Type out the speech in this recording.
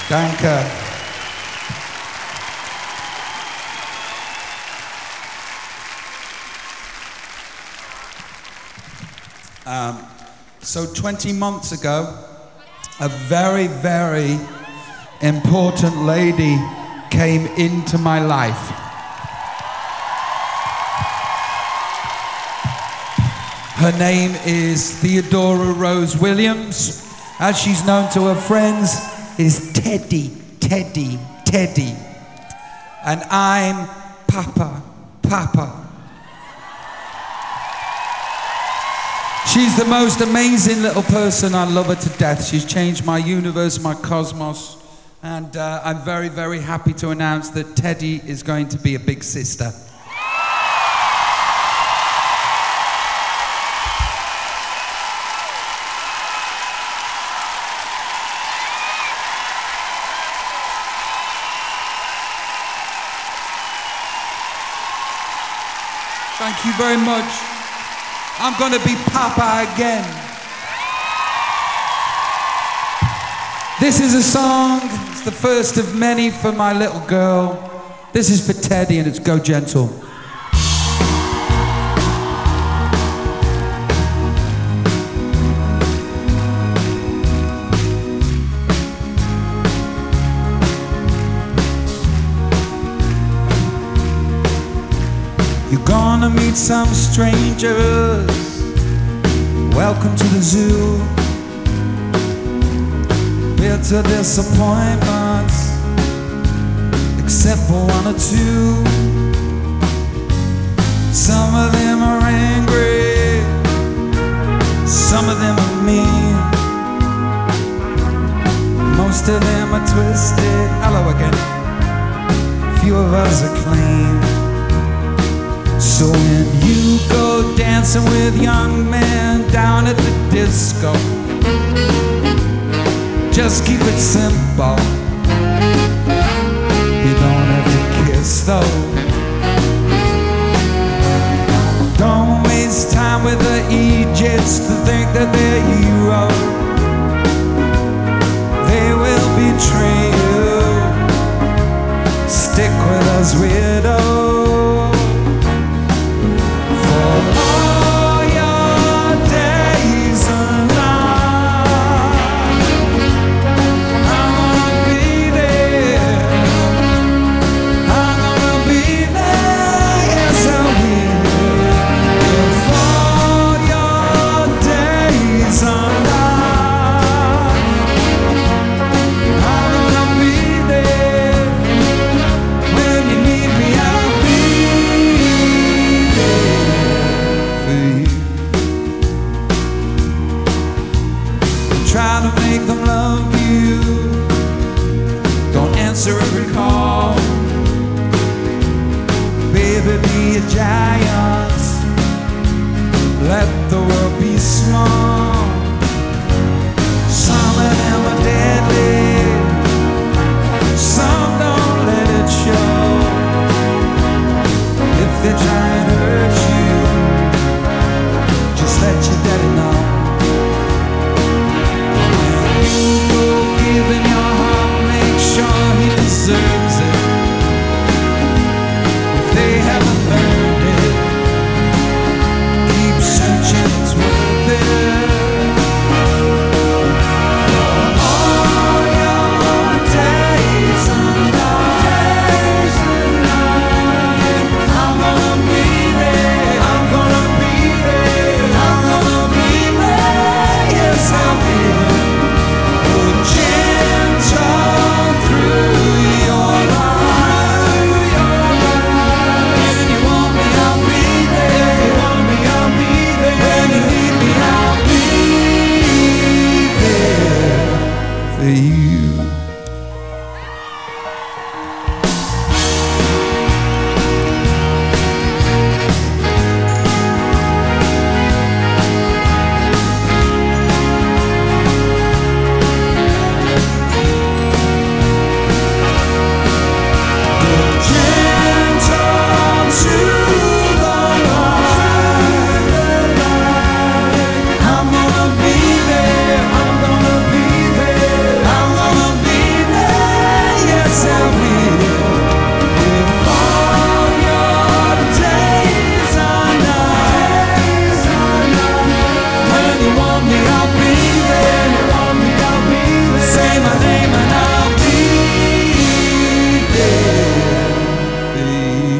Danke. So 20 months ago, a very, very important lady came into my life. Her name is Theodora Rose Williams. As she's known to her friends, is Teddy. And I'm Papa. She's the most amazing little person. I love her to death. She's changed my universe, my cosmos. And I'm very, very happy to announce that Teddy is going to be a big sister. Thank you very much. I'm gonna be Papa again. This is a song, it's the first of many for my little girl. This is for Teddy and it's Go Gentle. You're gonna meet some strangers. Welcome to the zoo. Bitter disappointments, except for one or two. Some of them are angry, some of them are mean. Most of them are twisted. Hello again. Few of us are clean. So when you go dancing with young men down at the disco, just keep it simple. You don't have to kiss though. Don't waste time with the Egypts to think that they're heroes. They will betray you. Stick with us weirdos. Try to make them love you. Don't answer every call. Baby, be a giant. Let the world be small. Some of them are deadly. Some don't let it show. If they're trying to hurt you, just let your daddy know. Giving your heart, make sure he deserves it. If they haven't learned it, keep searching, it's worth it. baby.